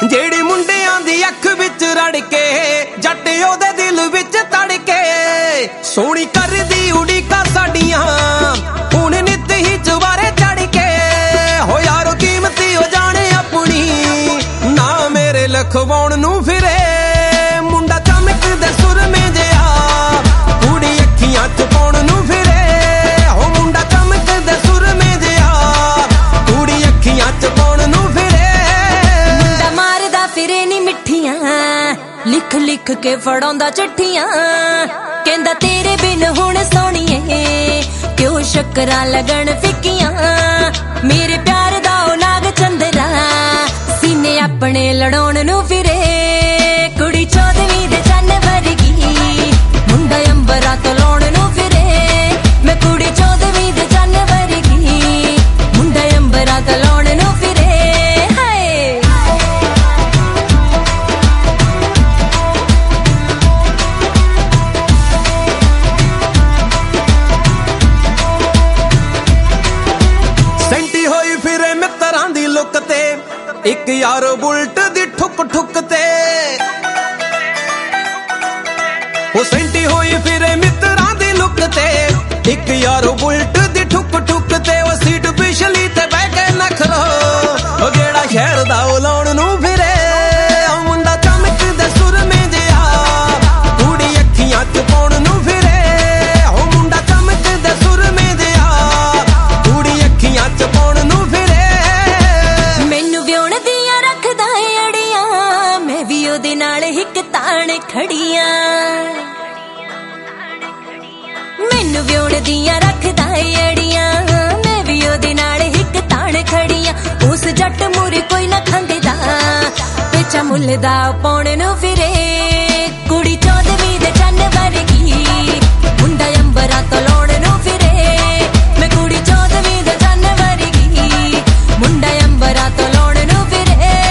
ਜਿਹੜੀ ਮੁੰਡਿਆਂ ਦੀ ਅੱਖ ਵਿੱਚ ਰੜ ਕੇ ਜੱਟ ਉਹਦੇ ਦਿਲ ਵਿੱਚ ਤੜਕੇ ਸੋਹਣੀ ਕਰਦੀ ਉਡੀਕਾਂ ਸਾਡੀਆਂ ਹੁਣ ਨਿੱਤ ਹੀ ਚਵਾਰੇ ਚੜ ਕੇ ਹੋ ਯਾਰੋ ਕੀਮਤੀ ਹੋ ਜਾਣੇ ਆਪਣੀ ਨਾ ਮੇਰੇ ਲਖਵਾਉਣ ਨੂੰ ਫਿਰੇ ਮੁੰਡਾ ਚਮਕਦੇ ਸੁਰਮੇ ਜਿਹਾ ਕੁੜੀ ਅੱਖੀਆਂ ਚ ਪਾਉਣ ਨੂੰ ਫਿਰੇ ਹੋ ਮੁੰਡਾ ਚਮਕਦੇ ਸੁਰਮੇ ਜਿਹਾ ਕੁੜੀ ਅੱਖੀਆਂ ਚ ਪਾਉਣ ਨੂੰ ਫਿਰੇ ਮੁੰਡਾ ਮਾਰਦਾ ਫਿਰੇ ਨੀ ਮਿੱਠੀਆਂ ਲਿਖ ਲਿਖ ਕੇ ਫੜਾਉਂਦਾ ਚਿੱਠੀਆਂ ਕਹਿੰਦਾ ਤੇਰੇ ਬਿਨ ਹੁਣ ਸੋਹਣੀਏ ਕਿਉਂ ਸ਼ੱਕਰਾਂ ਲੱਗਣ ਫਿੱਕੀਆਂ ਮੇਰੇ ਪਿਆਰ ਦਾ ਉਹ ਨਾਗ ਚੰਦਰਾ ਸੀਨੇ ਆਪਣੇ ਲੜਾਉਣ ਨੂੰ ਫਿਰੇ ਕੁੜੀ 14ਵੀਂ ਦੇ ਚੰਨ ਵਰਗੀ ਮੁੰਡਾ ਅੰਬਰਾਂ ਤੋਂ ਲਾਉਣ ਨੂੰ ਫਿਰੇ ਮੈਂ ਕੁੜੀ 14ਵੀਂ ਦੇ ਚੰਨ ਵਰਗੀ ਮੁੰਡਾ ਅੰਬਰਾਂ ਤੋਂ ਲਾਉਣ ਨੂੰ ਫਿਰੇ ਸੈਂਟੀ ਹੋਈ ਫਿਰੇ ਮਿੱਤਰਾਂ ਦੀ ਲੁੱਕ ਤੇ ਇੱਕ ਯਾਰੋ ਬੁਲਟ ਦੀ ਠੁੱਕ ਠੁੱਕ ਤੇ ਉਹ ਸੈਂਟੀ ਹੋਈ ਫਿਰੇ ਮਿੱਤਰਾਂ ਦੀ ਲੁੱਕ ਤੇ ਇੱਕ ਯਾਰੋ ਬੁਲਟ ਦੀ ਠੁੱਕ ਠੁੱਕ ਤੇ ਉਹ ਸੀਟ ਪਿਛਲੀ ਤੇ ਬਹਿ ਕੇ ਨਖਰੋ ਉਹ ਜਿਹੜਾ ਸ਼ਹਿਰ ਦਾ ਉਹ ਲਾਉਣ ਨੂੰ ਫਿਰੇ ਉਹ ਮੁੰਡਾ ਚਮਕਦੇ ਸੁਰਮੇ ਜਿਹਾ ਕੁੜੀ ਅੱਖੀਆਂ ਚ ਪਾਉਣ ਨੂੰ ਫਿਰੇ ਉਹ ਮੁੰਡਾ ਚਮਕਦੇ ਸੁਰਮੇ ਜਿਹਾ ਕੁੜੀ ਅੱਖੀਆਂ ਚ ਪਾਉਣ ਨੂੰ ਫਿਰੇ ਮੈਨੂੰ ਵਿਆਹੁਣ ਦੀਆਂ ਰੱਖਦਾ ਅੜੀਆਂ ਮੈਂ ਵੀ ਉਹਦੇ ਨਾਲ ਇੱਕ ਤਾਣ ਖੜੀਆਂ ਮੈਨੂੰ ਵਿਆਹੁਣ ਦੀਆਂ ਰੱਖਦਾ ਅੜੀਆਂ ਮੈਂ ਵੀ ਉਹਦੇ ਨਾਲ ਇੱਕ ਤਾਣ ਖੜੀਆਂ ਉਸ ਜੱਟ ਮੂਰੇ ਕੋਈ ਨਾ ਖੰਗਦਾ ਪੇਚਾ ਮੁੱਲ ਦਾ ਪਾਉਣ ਨੂੰ ਫਿਰੇ ਕੁੜੀ 14ਵੀਂ ਦੇ ਚੰਨ ਵਰਗੀ ਮੁੰਡਾ ਅੰਬਰਾਂ ਤੋਂ ਲਾਉਣ ਨੂੰ ਫਿਰੇ ਮੈਂ ਕੁੜੀ 14ਵੀਂ ਦੇ ਚੰਨ ਵਰਗੀ ਮੁੰਡਾ ਅੰਬਰਾਂ ਤੋਂ ਲਾਉਣ ਨੂੰ ਫਿਰੇ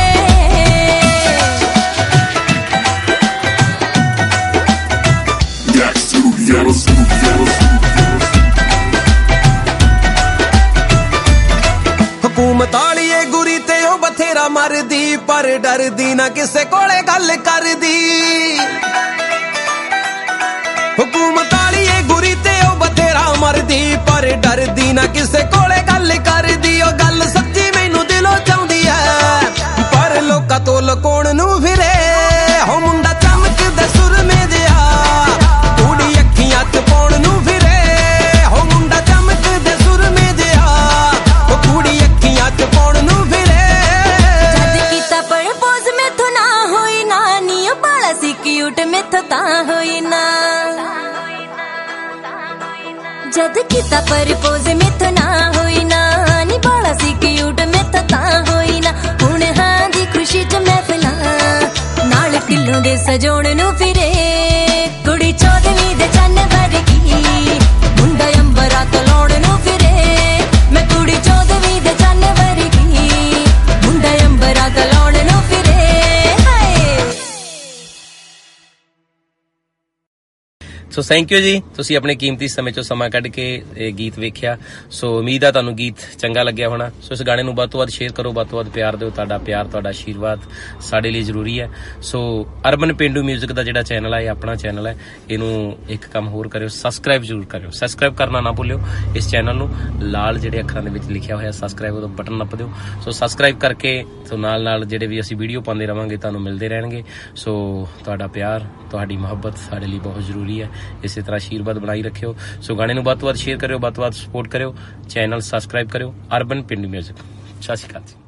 ਹਕੂਮਤ ਵਾਲੀਏ ਗੁਰੀ ਤੇ ਉਹ ਬਥੇਰਾ ਮਰਦੀ ਪਰ ਡਰਦੀ ਨਾ ਕਿਸੇ ਕੋਲੇ ਗੱਲ ਕਰਦੀ ਹਕੂਮਤ ਵਾਲੀਏ ਗੁਰੀ ਤੇ ਉਹ ਬਥੇਰਾ ਮਰਦੀ ਪਰ ਡਰਦੀ ਨਾ ਕਿਸੇ ਕੋਲੇ ਗੱਲ ਕਰਦੀ ਉਹ ਗੱਲ ਸੱਚੀ ਮੈਨੂੰ ਦਿਲੋਂ ਚਾਹੁੰਦੀ ਐ ਪਰ ਲੋਕਾਂ ਤੋਂ ਲੁਕਾਉਣ ਨੂੰ ਫਿਰੇ ਹੋ ਮੁੰਡਾ ਚਮਕਦੇ ਸੁਰਮੇ ਜਿਹਾ ਕੁੜੀ ਅੱਖੀਆਂ ਚ ਪਾਉਣ ਨੂੰ ਫਿਰੇ ਹੋ ਮੁੰਡਾ ਚਮਕਦੇ ਸੁਰਮੇ ਜਿਹਾ ਉਹ ਕੁੜੀ ਅੱਖੀਆਂ ਚ ਪਾਉਣ ਨੂੰ ਫਿਰੇ ਜਦ ਕੀਤਾ ਪ੍ਰਪੋਜ਼ ਮੈਥੋਂ ਨਾ ਹੋਈ ਨਾ ਨੀ ਬਾਲਾ ਸੀ ਕਿਊਟ ਮੈਥੋਂ ਤਾਂ ਹੋਈ ਨਾ ਜਦ ਕੀਤਾ ਪ੍ਰਪੋਜ਼ ਮੈਥੋਂ ਨਾ ਹੋਈ ਨਾ ਨੀ ਬਾਲਾ ਸੀ ਕਿਊਟ ਮੈਥੋਂ ਤਾਂ ਹੋਈ ਨਾ ਹੁਣ ਹਾਂ ਦੀ ਖੁਸ਼ੀ ਚ ਮਹਿਫਲਾਂ ਨਾਲ ਕਿੱਲੋਂ ਦੇ ਸਜਾਉਣ ਨੂੰ ਫਿਰੇ ਕੁੜੀ 14ਵੀਂ ਦੇ ਚੰਨ ਵਰਗੀ ਮੁੰਡਾ ਅੰਬਰਾਂ ਤੋਂ ਲਾਉਣ ਨੂੰ ਫਿਰੇ ਮੈਂ ਕੁੜੀ 14ਵੀਂ ਦੇ ਚੰਨ ਵਰਗੀ ਮੁੰਡਾ ਅੰਬਰਾਂ ਤੋਂ ਲਾਉਣ ਨੂੰ ਫਿਰੇ ਸੋ ਥੈਂਕ ਯੂ ਜੀ ਤੁਸੀਂ ਆਪਣੇ ਕੀਮਤੀ ਸਮੇਂ ਚੋਂ ਸਮਾਂ ਕੱਢ ਕੇ ਇਹ ਗੀਤ ਵੇਖਿਆ ਸੋ ਉਮੀਦ ਆ ਤੁਹਾਨੂੰ ਗੀਤ ਚੰਗਾ ਲੱਗਿਆ ਹੋਣਾ ਸੋ ਇਸ ਗਾਣੇ ਨੂੰ ਵੱਧ ਤੋਂ ਵੱਧ ਸ਼ੇਅਰ ਕਰੋ ਵੱਧ ਤੋਂ ਵੱਧ ਪਿਆਰ ਦਿਓ ਤੁਹਾਡਾ ਪਿਆਰ ਤੁਹਾਡਾ ਆਸ਼ੀਰਵਾਦ ਸਾਡੇ ਲਈ ਜ਼ਰੂਰੀ ਹੈ ਸੋ ਅਰਬਨ ਪੇਂਡੂ ਮਿਊਜ਼ਿਕ ਦਾ ਜਿਹੜਾ ਚੈਨਲ ਹੈ ਇਹ ਆਪਣਾ ਚੈਨਲ ਹੈ ਇਹਨੂੰ ਇੱਕ ਕੰਮ ਹੋਰ ਕਰਿਓ ਸਬਸਕ੍ਰਾਈਬ ਜ਼ਰੂਰ ਕਰਿਓ ਸਬਸਕ੍ਰਾਈਬ ਕਰਨਾ ਨਾ ਭੁੱਲਿਓ ਇਸ ਚੈਨਲ ਨੂੰ ਲਾਲ ਜਿਹੜੇ ਅੱਖਰਾਂ ਦੇ ਵਿੱਚ ਲਿਖਿਆ ਹੋਇਆ ਸਬਸਕ੍ਰਾਈਬ ਉਹਦਾ ਬਟਨ ਨੱਪ ਦਿਓ ਸੋ ਸਬਸਕ੍ਰਾਈਬ ਕਰਕੇ ਸੋ ਨਾਲ ਜਿਹੜੇ ਵੀ ਅਸੀਂ ਵੀਡੀਓ ਪਾਉਂਦੇ ਰਵਾਂਗੇ ਤੁਹਾਨੂੰ ਮਿਲਦੇ ਰਹਿਣਗੇ ਸੋ ਤੁਹਾਡਾ ਪਿਆਰ ਤੁਹਾਡੀ ਮੁਹੱਬਤ ਸਾਡੇ ਲਈ ਬਹੁਤ ਜ਼ਰੂਰੀ ਹੈ ਇਸੇ ਤਰ੍ਹਾਂ ਆਸ਼ੀਰਵਾਦ ਬਣਾਈ ਰੱਖਿਓ ਸੋ ਗਾਣੇ ਨੂੰ ਵੱਧ ਤੋਂ ਵੱਧ ਸ਼ੇਅਰ ਕਰਿਓ ਵੱਧ ਤੋਂ ਵੱਧ ਸਪੋਰਟ ਕਰਿਓ ਚੈਨਲ ਸਬਸਕ੍ਰਾਈਬ ਕਰਿਓ ਅਰਬਨ ਪਿੰਡੂ ਮਿਊਜ਼ਿਕ ਸਤਿ ਸ਼੍ਰੀ ਅਕਾਲ ਜੀ